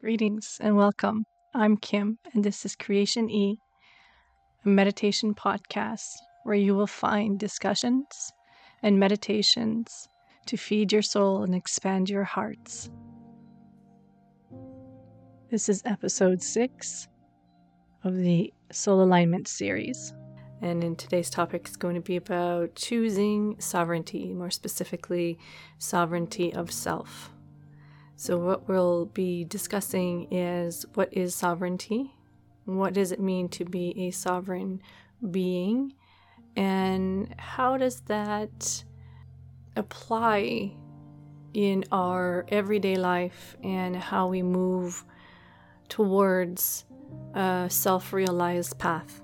Greetings and welcome. I'm Kim, and this is Creation E, a meditation podcast where you will find discussions and meditations to feed your soul and expand your hearts. This is episode 6 of the Soul Alignment series. And in today's topic is going to be about choosing sovereignty, more specifically, sovereignty of self. So what we'll be discussing is what is sovereignty, what does it mean to be a sovereign being, and how does that apply in our everyday life and how we move towards a self-realized path.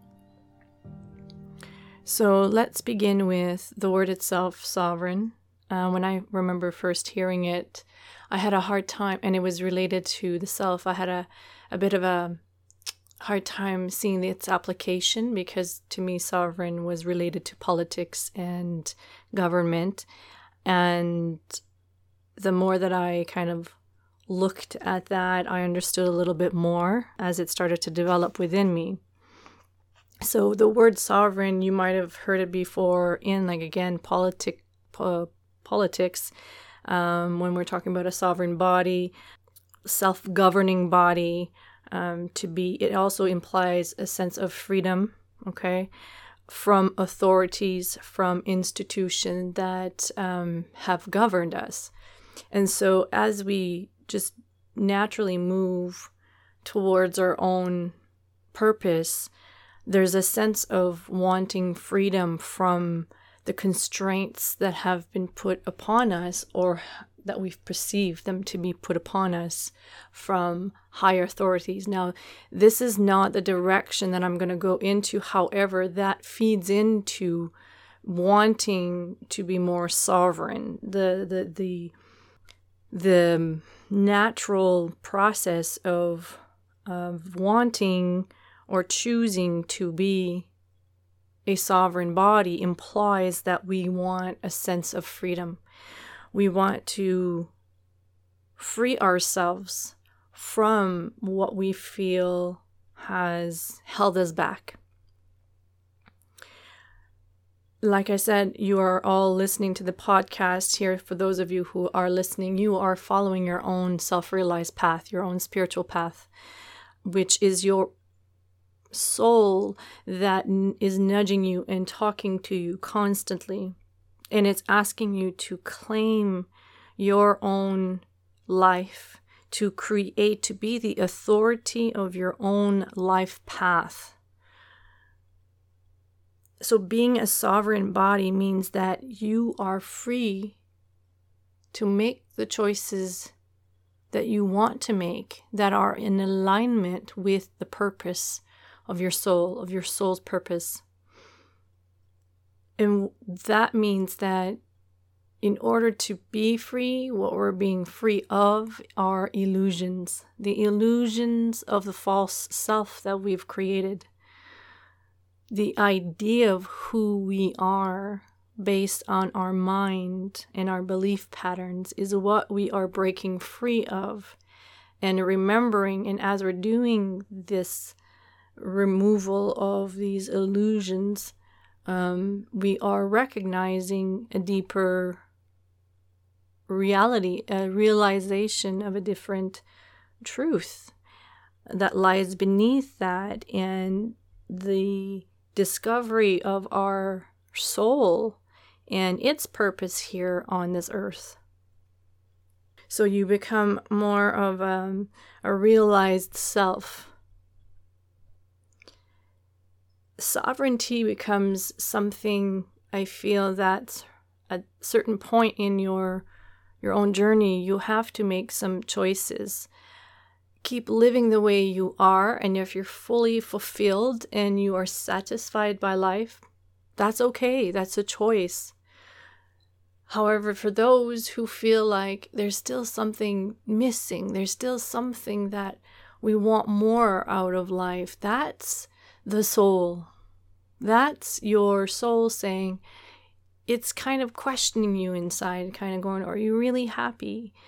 So let's begin with the word itself, sovereign. When I remember first hearing it, I had a hard time, and it was related to the self. I had a bit of a hard time seeing its application because to me, sovereign was related to politics and government. And the more that I kind of looked at that, I understood a little bit more as it started to develop within me. So the word sovereign, you might have heard it before in, politics. When we're talking about a sovereign body, self-governing body, it also implies a sense of freedom, okay, from authorities, from institutions that have governed us. And so as we just naturally move towards our own purpose, there's a sense of wanting freedom from the constraints that have been put upon us or that we've perceived them to be put upon us from higher authorities. Now, this is not the direction that I'm going to go into. However, that feeds into wanting to be more sovereign. The natural process of wanting or choosing to be a sovereign body implies that we want a sense of freedom. We want to free ourselves from what we feel has held us back. Like I said, you are all listening to the podcast here. For those of you who are listening, you are following your own self-realized path, your own spiritual path, which is your soul that is nudging you and talking to you constantly, and it's asking you to claim your own life, to create, to be the authority of your own life path. So being a sovereign body means that you are free to make the choices that you want to make that are in alignment with the purpose of your soul's purpose. And that means that in order to be free, what we're being free of are illusions, the illusions of the false self that we've created. The idea of who we are based on our mind and our belief patterns is what we are breaking free of. And remembering, and as we're doing this removal of these illusions, we are recognizing a deeper reality, a realization of a different truth that lies beneath that, and the discovery of our soul and its purpose here on this earth. So you become more of a realized self. Sovereignty becomes something, I feel, that at a certain point in your own journey, you have to make some choices. Keep living the way you are, and if you're fully fulfilled and you are satisfied by life, that's okay. That's a choice. However, for those who feel like there's still something missing, there's still something that we want more out of life, that's the soul. That's your soul saying, it's kind of questioning you inside, kind of going, are you really happy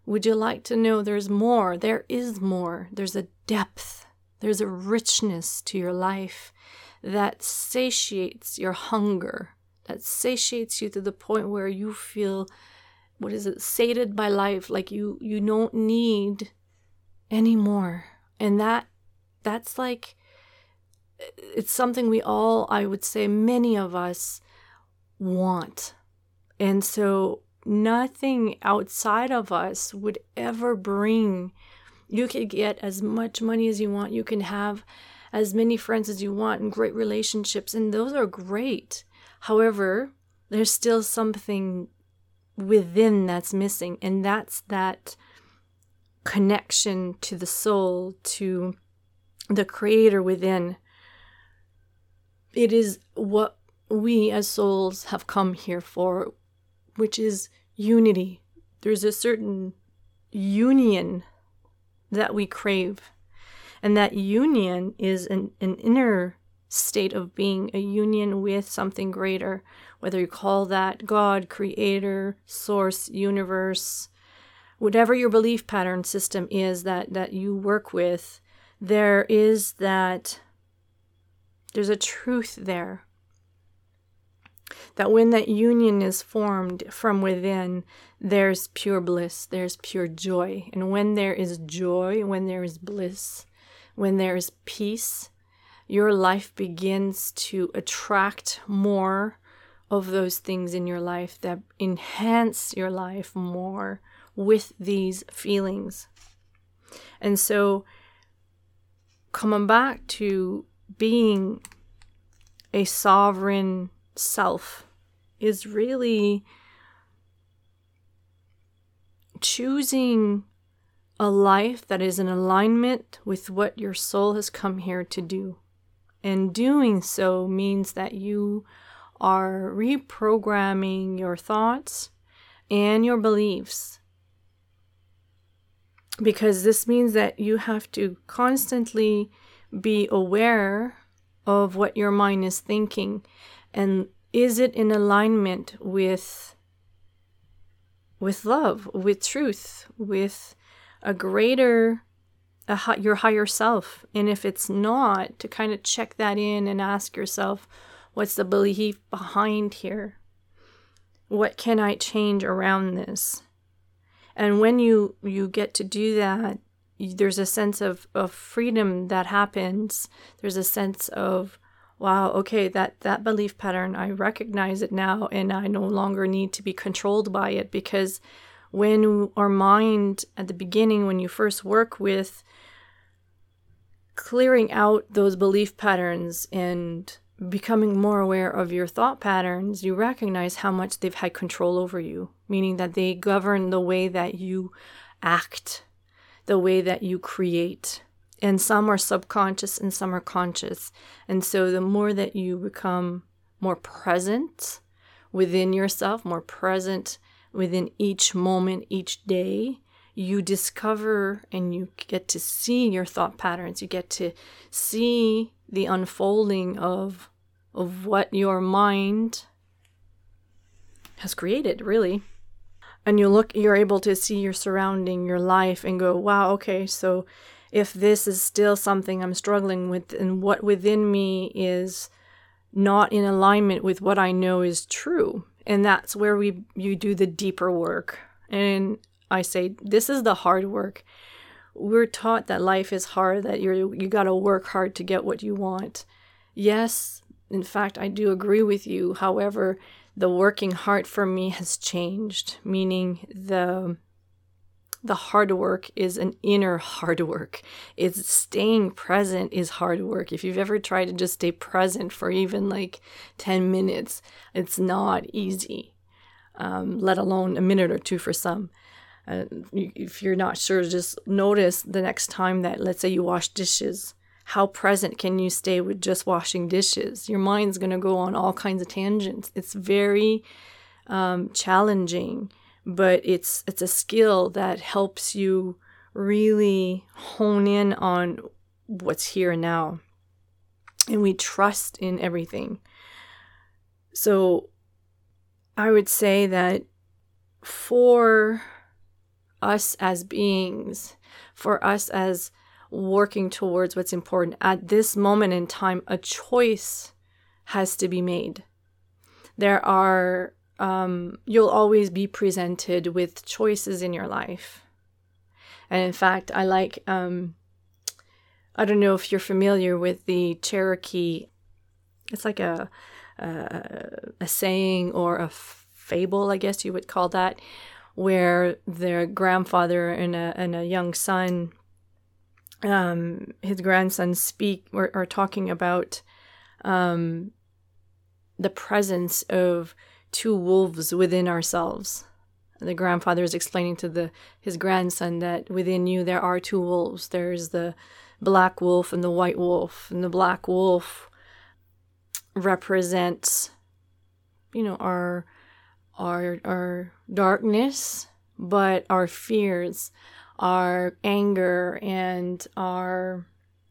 Would you like to know there's more? There is more. There's a depth. There's a richness to your life that satiates your hunger, that satiates you to the point where you feel, sated by life, like you don't need any more. And that's like, it's something we all, I would say many of us want. And so nothing outside of us would ever bring. You could get as much money as you want. You can have as many friends as you want and great relationships. And those are great. However, there's still something within that's missing. And that's that connection to the soul, to the creator within. It is what we as souls have come here for, which is unity. There's a certain union that we crave. And that union is an inner state of being, a union with something greater, whether you call that God, creator, source, universe, whatever your belief pattern system is that you work with, there's a truth there. That when that union is formed from within, there's pure bliss, there's pure joy. And when there is joy, when there is bliss, when there is peace, your life begins to attract more of those things in your life that enhance your life more with these feelings. And so, coming back to being a sovereign self is really choosing a life that is in alignment with what your soul has come here to do. And doing so means that you are reprogramming your thoughts and your beliefs. Because this means that you have to constantly be aware of what your mind is thinking. And is it in alignment with love, with truth, with a greater, your higher self? And if it's not, to kind of check that in and ask yourself, what's the belief behind here? What can I change around this? And when you get to do that, there's a sense of freedom that happens. There's a sense of, wow, okay, that belief pattern, I recognize it now, and I no longer need to be controlled by it. Because when our mind, at the beginning, when you first work with clearing out those belief patterns and becoming more aware of your thought patterns, you recognize how much they've had control over you, meaning that they govern the way that you act, the way that you create. And some are subconscious and some are conscious. And so the more that you become more present within yourself, more present within each moment, each day, you discover and you get to see your thought patterns. You get to see the unfolding of what your mind has created, really. And you're able to see your surrounding, your life, and go, wow, okay, so if this is still something I'm struggling with, and what within me is not in alignment with what I know is true. And that's where you do the deeper work. And I say, this is the hard work. We're taught that life is hard, that you got to work hard to get what you want. Yes, in fact, I do agree with you. However, the working hard for me has changed, meaning the hard work is an inner hard work. It's staying present is hard work. If you've ever tried to just stay present for even like 10 minutes, it's not easy, let alone a minute or two for some. If you're not sure, just notice the next time that, let's say you wash dishes, how present can you stay with just washing dishes? Your mind's going to go on all kinds of tangents. It's very challenging, but it's a skill that helps you really hone in on what's here and now. And we trust in everything. So I would say that for us as beings, for us as working towards what's important. At this moment in time, a choice has to be made. There are, you'll always be presented with choices in your life. And in fact, I like, I don't know if you're familiar with the Cherokee. It's like a saying or a fable, I guess you would call that, where their grandfather and a young son, his grandson are talking about the presence of two wolves within ourselves. The grandfather is explaining to his grandson that within you there are two wolves. There's the black wolf and the white wolf. And the black wolf represents, our darkness, but our fears, our anger, and our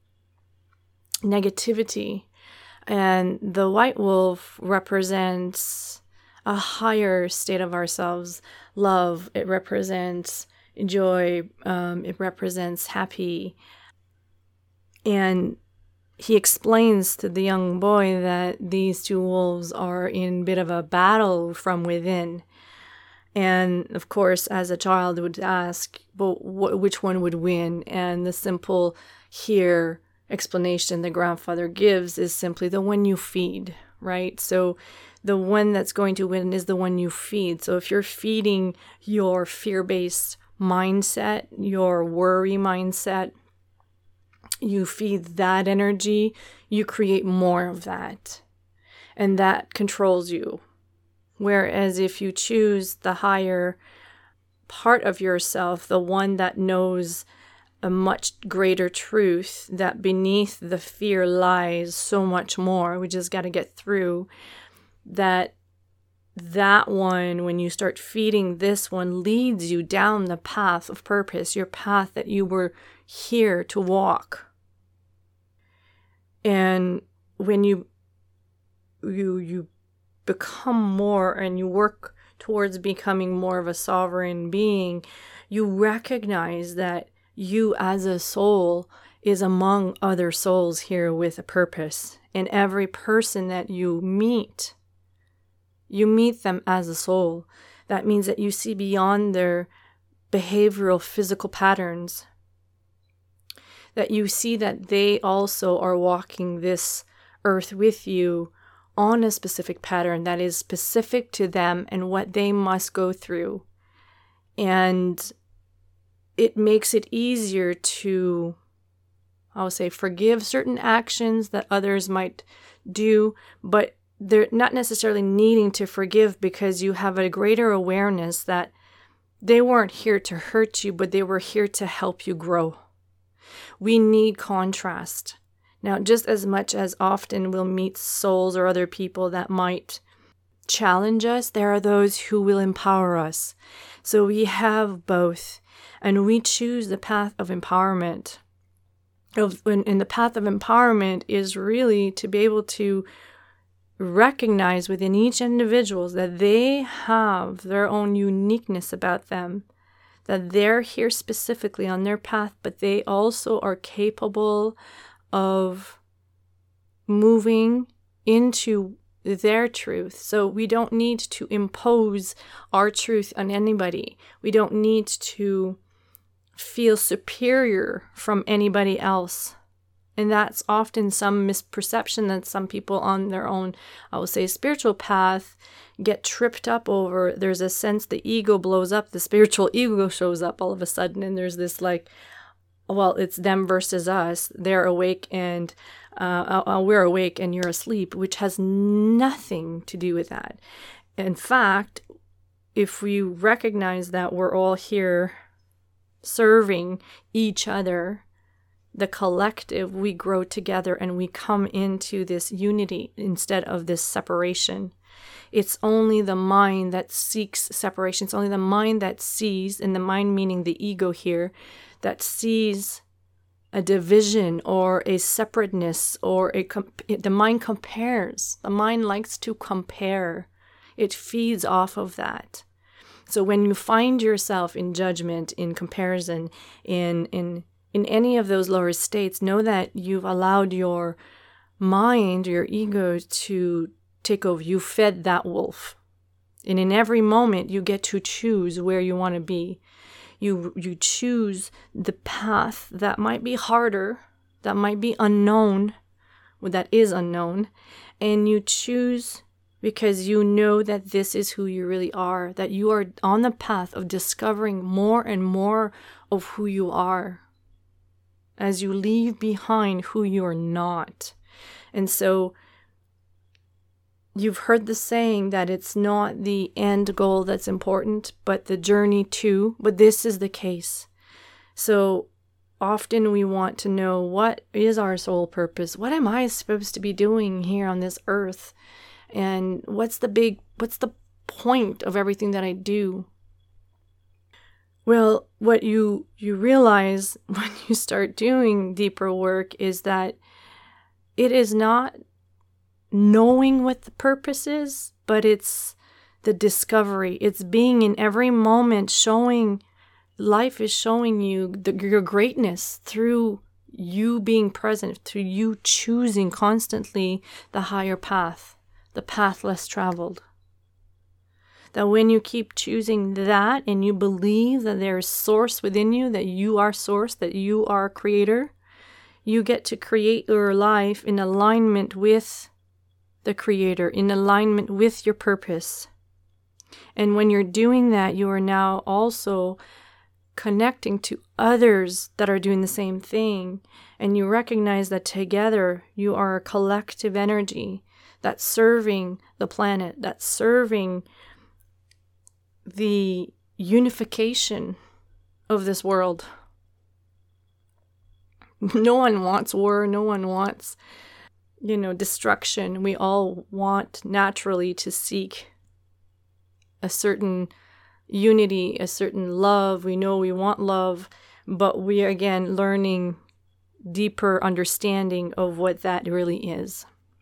negativity. And the white wolf represents a higher state of ourselves, love. It represents joy. It represents happy. And he explains to the young boy that these two wolves are in a bit of a battle from within. And of course, as a child would ask, but which one would win? And the simple explanation the grandfather gives is simply the one you feed, right? So the one that's going to win is the one you feed. So if you're feeding your fear-based mindset, your worry mindset, you feed that energy, you create more of that. And that controls you. Whereas if you choose the higher part of yourself, the one that knows a much greater truth, that beneath the fear lies so much more, we just got to get through, that one, when you start feeding this one, leads you down the path of purpose, your path that you were here to walk. And when you become more and you work towards becoming more of a sovereign being, you recognize that you as a soul is among other souls here with a purpose. And every person that you meet them as a soul. That means that you see beyond their behavioral, physical patterns. That you see that they also are walking this earth with you on a specific pattern that is specific to them and what they must go through. And it makes it easier to, forgive certain actions that others might do, but they're not necessarily needing to forgive because you have a greater awareness that they weren't here to hurt you, but they were here to help you grow. We need contrast. Now, just as much as often we'll meet souls or other people that might challenge us, there are those who will empower us. So we have both, and we choose the path of empowerment. And the path of empowerment is really to be able to recognize within each individual that they have their own uniqueness about them, that they're here specifically on their path, but they also are capable of moving into their truth. So we don't need to impose our truth on anybody. We don't need to feel superior from anybody else. And that's often some misperception that some people on their own, spiritual path get tripped up over. There's a sense the ego blows up, the spiritual ego shows up all of a sudden, and there's this it's them versus us. They're awake and we're awake and you're asleep, which has nothing to do with that. In fact, if we recognize that we're all here serving each other, the collective, we grow together and we come into this unity instead of this separation. It's only the mind that seeks separation. It's only the mind that sees, and the mind meaning the ego here, that sees a division or a separateness or the mind compares. The mind likes to compare. It feeds off of that. So when you find yourself in judgment, in comparison, in any of those lower states, know that you've allowed your mind, your ego to take over. You fed that wolf. And in every moment, you get to choose where you want to be. You choose the path that might be harder, that might be unknown, or that is unknown. And you choose because you know that this is who you really are, that you are on the path of discovering more and more of who you are as you leave behind who you are not. And so you've heard the saying that it's not the end goal that's important, but the journey too. But this is the case. So often we want to know, what is our soul purpose? What am I supposed to be doing here on this earth? And what's the point of everything that I do? Well, what you realize when you start doing deeper work is that it is not knowing what the purpose is, but it's the discovery. It's being in every moment, life is showing you your greatness through you being present, through you choosing constantly the higher path, the path less traveled. That when you keep choosing that and you believe that there is source within you, that you are source, that you are creator, you get to create your life in alignment with the creator, in alignment with your purpose. And when you're doing that, you are now also connecting to others that are doing the same thing. And you recognize that together you are a collective energy that's serving the planet, that's serving the unification of this world. No one wants war. No one wants, destruction. We all want naturally to seek a certain unity, a certain love. We know we want love, but we are again learning deeper understanding of what that really is.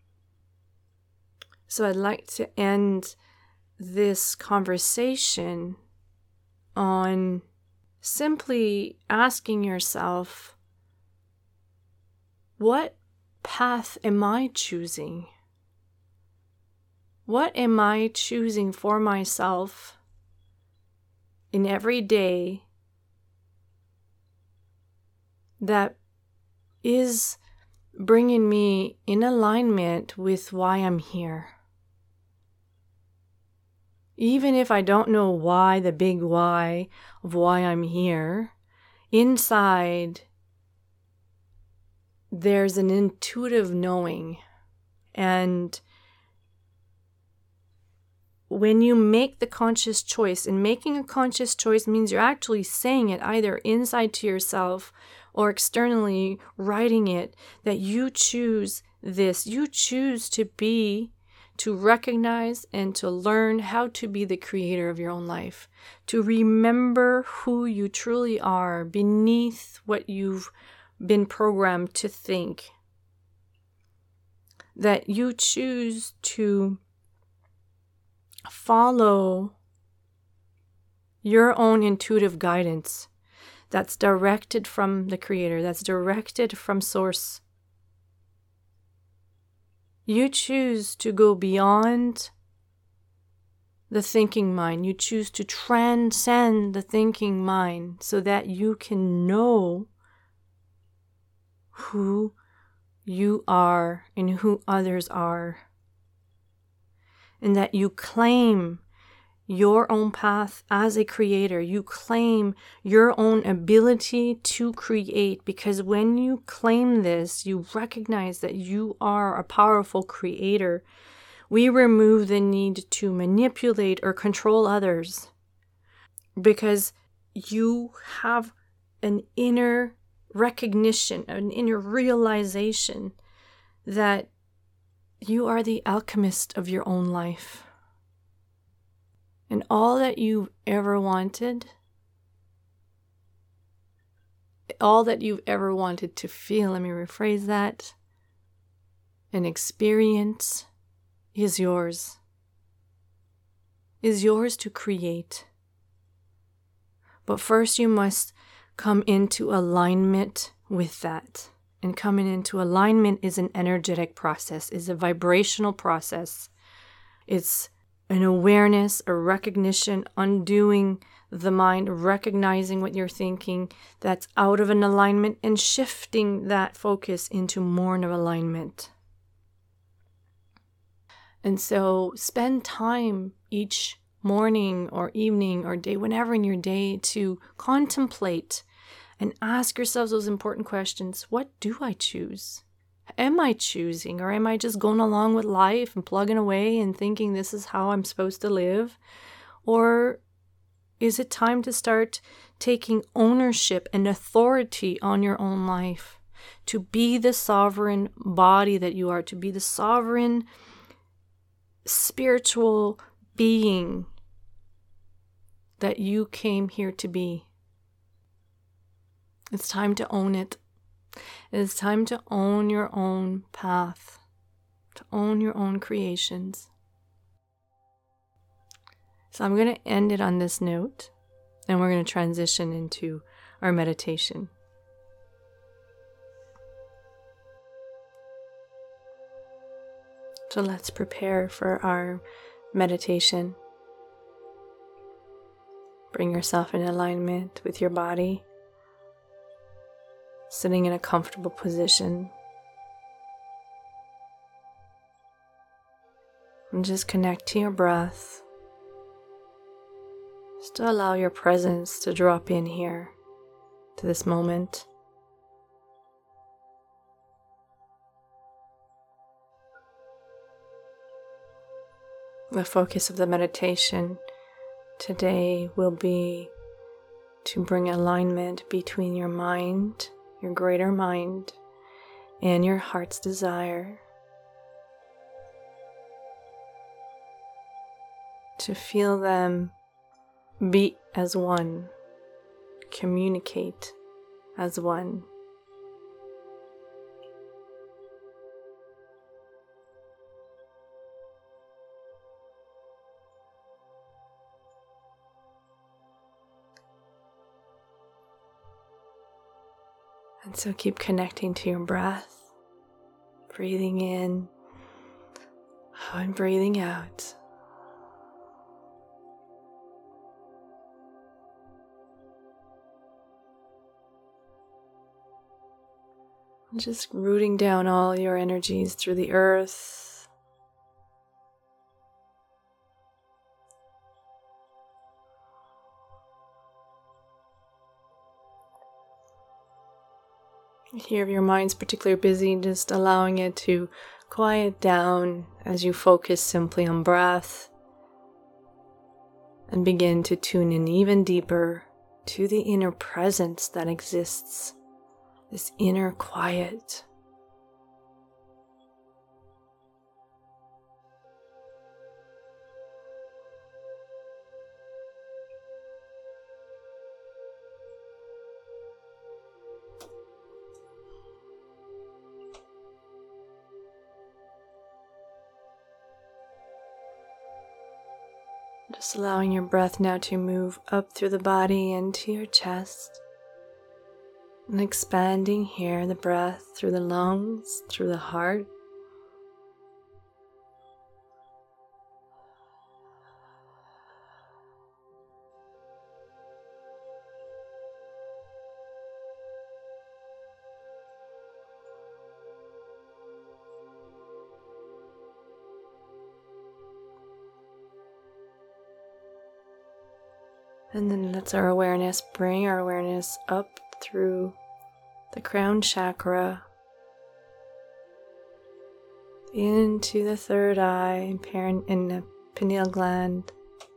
So I'd like to end this conversation on simply asking yourself, what path am I choosing? What am I choosing for myself in every day that is bringing me in alignment with why I'm here? Even if I don't know why, the big why of why I'm here, inside there's an intuitive knowing. And when you make the conscious choice, and making a conscious choice means you're actually saying it either inside to yourself or externally writing it, that you choose this. You choose to recognize and to learn how to be the creator of your own life, to remember who you truly are beneath what you've been programmed to think, that you choose to follow your own intuitive guidance that's directed from the creator, that's directed from source. You choose to go beyond the thinking mind. You choose to transcend the thinking mind so that you can know who you are and who others are. And that you claim your own path as a creator. You claim your own ability to create, because when you claim this, you recognize that you are a powerful creator. We remove the need to manipulate or control others because you have an inner recognition, an inner realization that you are the alchemist of your own life. And all that you've ever wanted, all that you've ever wanted to feel, let me rephrase that, an experience is yours to create. But first you must come into alignment with that. And coming into alignment is an energetic process, is a vibrational process. It's an awareness, a recognition, undoing the mind, recognizing what you're thinking that's out of an alignment and shifting that focus into more of alignment. And so spend time each morning or evening or day, whenever in your day, to contemplate and ask yourselves those important questions. What do I choose? Am I choosing, or am I just going along with life and plugging away and thinking this is how I'm supposed to live? Or is it time to start taking ownership and authority on your own life, to be the sovereign body that you are, to be the sovereign spiritual being that you came here to be? It's time to own it. It is time to own your own path, to own your own creations. So I'm going to end it on this note, and we're going to transition into our meditation. So let's prepare for our meditation. Bring yourself in alignment with your body, sitting in a comfortable position. And just connect to your breath. Just allow your presence to drop in here, to this moment. The focus of the meditation today will be to bring alignment between your mind, your greater mind, and your heart's desire. To feel them beat as one, communicate as one. And so keep connecting to your breath, breathing in and breathing out. And just rooting down all your energies through the earth. Here, if your mind's particularly busy, just allowing it to quiet down as you focus simply on breath and begin to tune in even deeper to the inner presence that exists, this inner quiet. Just allowing your breath now to move up through the body into your chest. And expanding here the breath through the lungs, through the heart. And then let's bring our awareness up through the crown chakra, into the third eye and the pineal gland.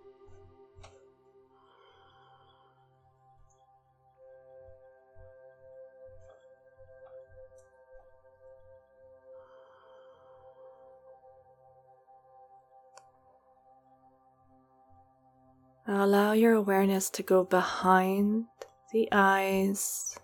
Now allow your awareness to go behind the eyes.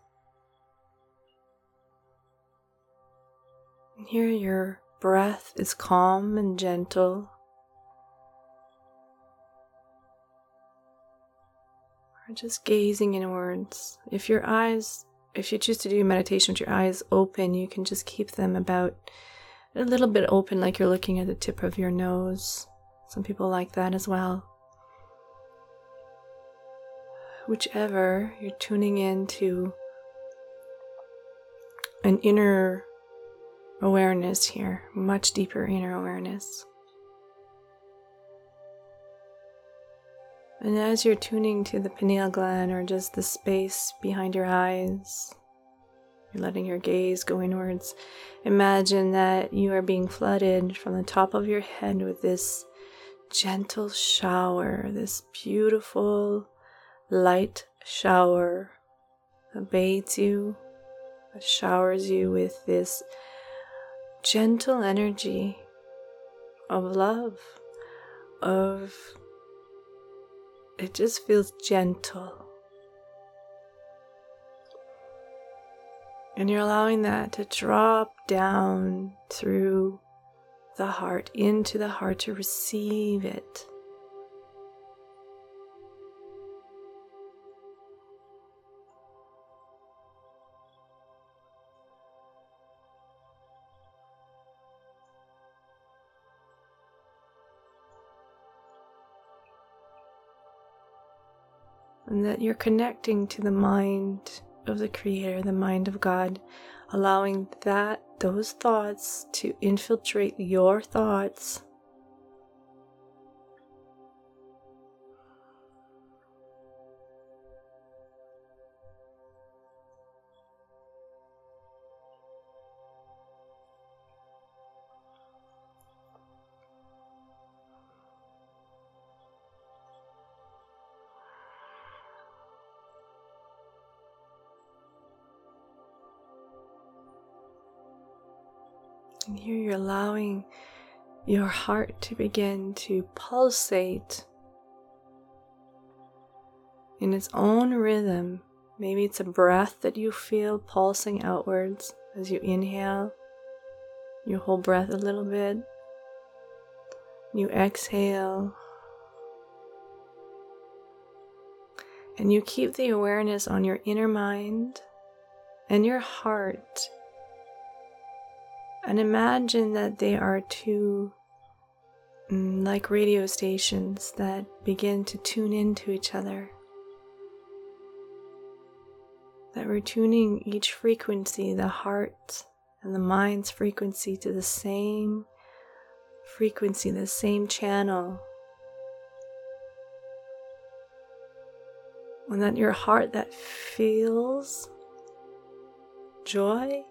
And here your breath is calm and gentle. just gazing inwards. If you choose to do meditation with your eyes open, you can just keep them about a little bit open, like you're looking at the tip of your nose. Some people like that as well. Whichever, you're tuning into an inner awareness here, much deeper inner awareness. And as you're tuning to the pineal gland or just the space behind your eyes, you're letting your gaze go inwards. Imagine that you are being flooded from the top of your head with this gentle shower, this beautiful light shower that bathes you, that showers you with this gentle energy of love, it just feels gentle. And you're allowing that to drop down through the heart, into the heart, to receive it. And that you're connecting to the mind of the Creator, the mind of God, allowing those thoughts to infiltrate your thoughts. And here you're allowing your heart to begin to pulsate in its own rhythm. Maybe it's a breath that you feel pulsing outwards as you inhale. You hold breath a little bit. You exhale. And you keep the awareness on your inner mind and your heart. And imagine that they are two like radio stations that begin to tune into each other. That we're tuning each frequency, the heart and the mind's frequency, to the same frequency, the same channel. And that your heart that feels joy,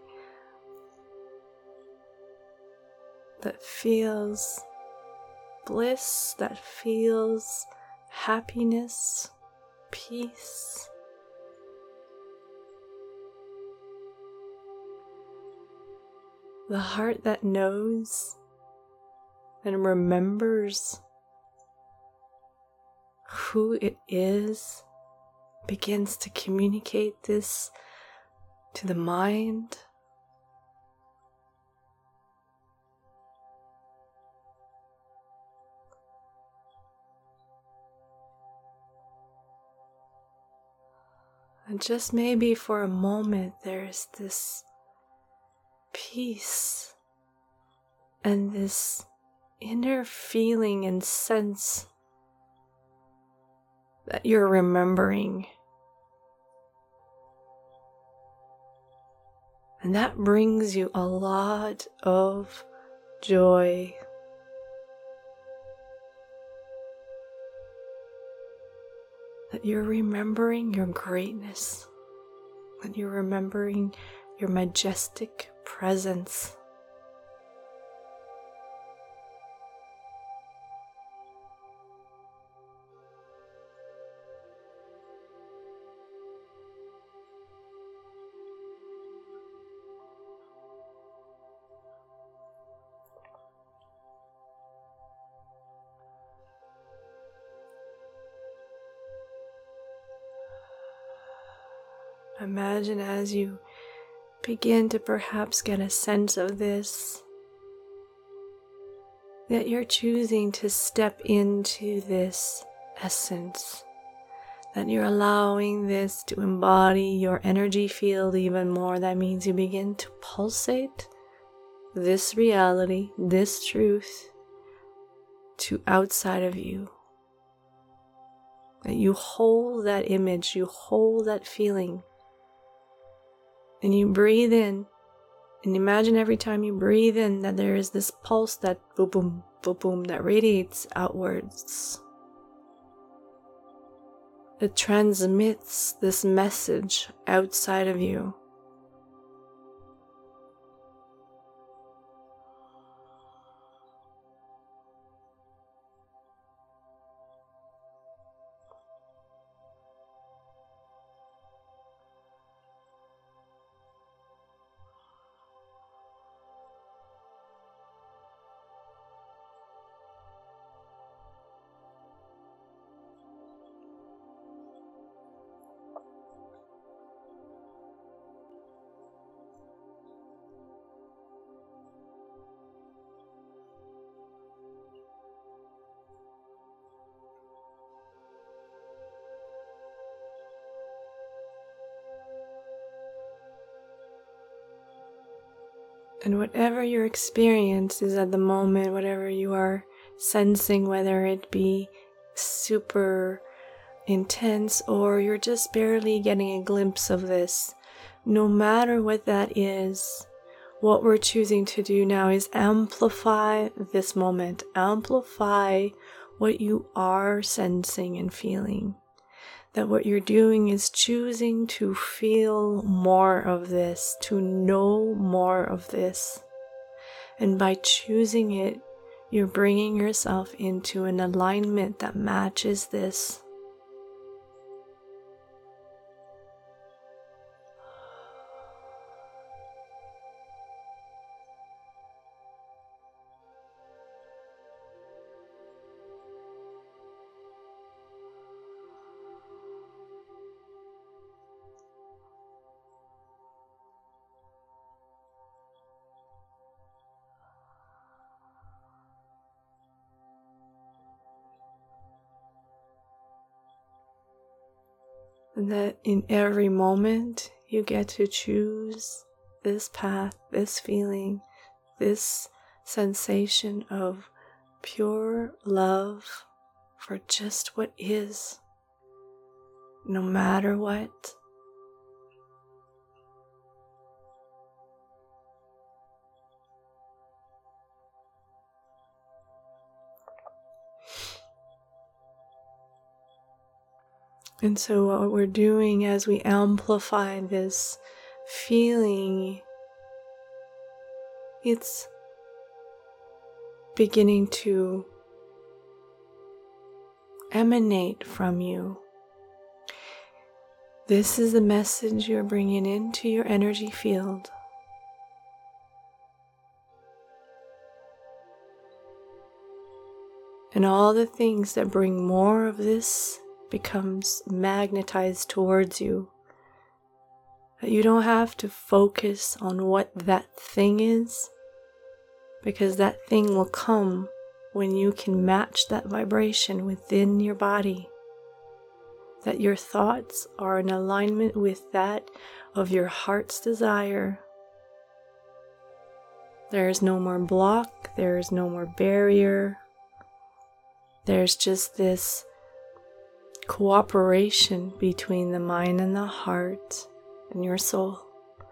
that feels bliss, that feels happiness, peace. The heart that knows and remembers who it is begins to communicate this to the mind. And just maybe for a moment, there's this peace and this inner feeling and sense that you're remembering. And that brings you a lot of joy. That you're remembering your greatness, that you're remembering your majestic presence. Imagine as you begin to perhaps get a sense of this, that you're choosing to step into this essence, that you're allowing this to embody your energy field even more. That means you begin to pulsate this reality, this truth, to outside of you. That you hold that image, you hold that feeling, and you breathe in. And imagine every time you breathe in that there is this pulse that boom, boom, boom, boom, that radiates outwards. It transmits this message outside of you. And whatever your experience is at the moment, whatever you are sensing, whether it be super intense or you're just barely getting a glimpse of this, no matter what that is, what we're choosing to do now is amplify this moment, amplify what you are sensing and feeling. That what you're doing is choosing to feel more of this, to know more of this. And by choosing it, you're bringing yourself into an alignment that matches this. And that in every moment you get to choose this path, this feeling, this sensation of pure love for just what is, no matter what. And so what we're doing as we amplify this feeling, it's beginning to emanate from you. This is the message you're bringing into your energy field. And all the things that bring more of this becomes magnetized towards you. That you don't have to focus on what that thing is, because that thing will come when you can match that vibration within your body. That your thoughts are in alignment with that of your heart's desire. There is no more block, there is no more barrier. There's just this cooperation between the mind and the heart and your soul.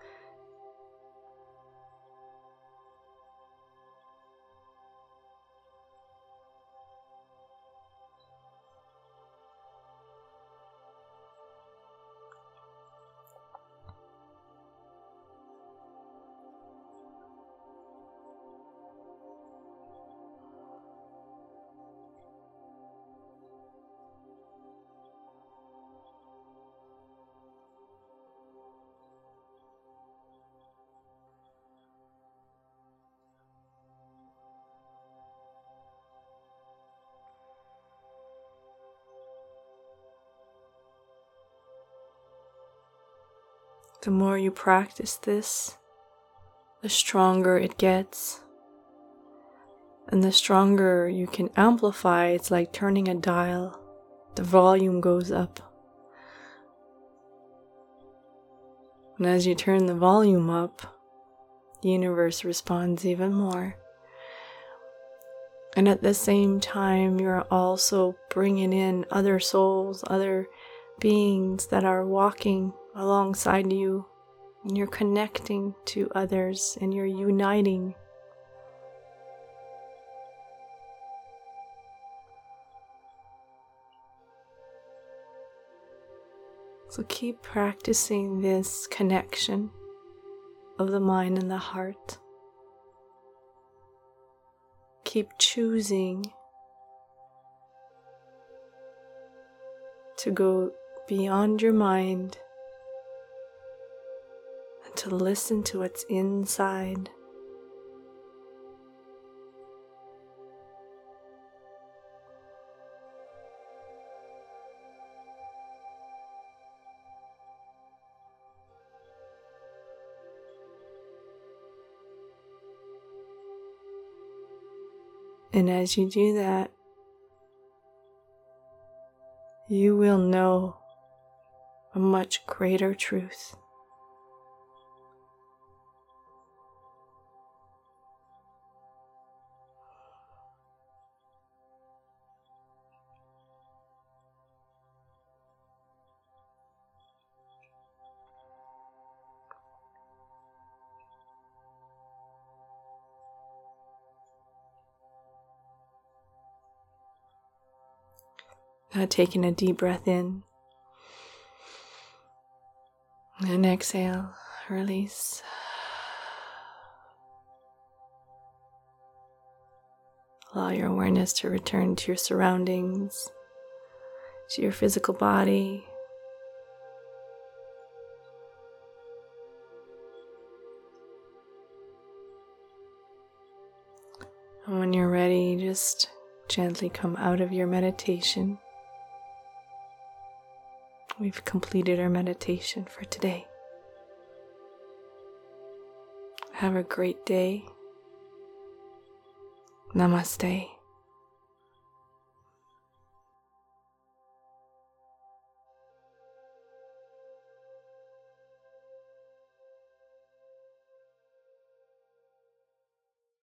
The more you practice this, the stronger it gets. And the stronger you can amplify, it's like turning a dial. The volume goes up And as you turn the volume up, the universe responds even more. And at the same time, you're also bringing in other souls, other beings that are walking alongside you. And you're connecting to others and you're uniting. So keep practicing this connection of the mind and the heart. Keep choosing to go beyond your mind and to listen to what's inside. And as you do that, you will know a much greater truth. Now taking a deep breath in and exhale, release. Allow your awareness to return to your surroundings, to your physical body. And when you're ready, just gently come out of your meditation. We've completed our meditation for today. Have a great day. Namaste.